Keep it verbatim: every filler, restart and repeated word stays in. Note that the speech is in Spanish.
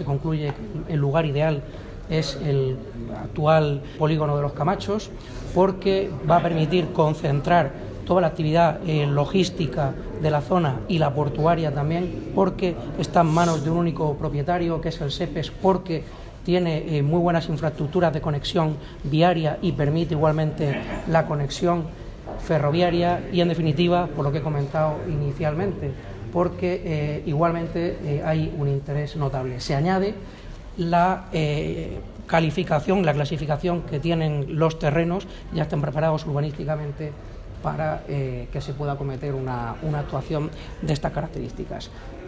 concluye que el lugar ideal es el actual polígono de Los Camachos, porque va a permitir concentrar toda la actividad eh, logística de la zona y la portuaria también, porque está en manos de un único propietario, que es el SEPES, porque tiene eh, muy buenas infraestructuras de conexión viaria y permite igualmente la conexión ferroviaria y, en definitiva, por lo que he comentado inicialmente, porque eh, igualmente eh, hay un interés notable. Se añade la eh, calificación, la clasificación que tienen los terrenos, ya están preparados urbanísticamente para eh, que se pueda acometer una, una actuación de estas características.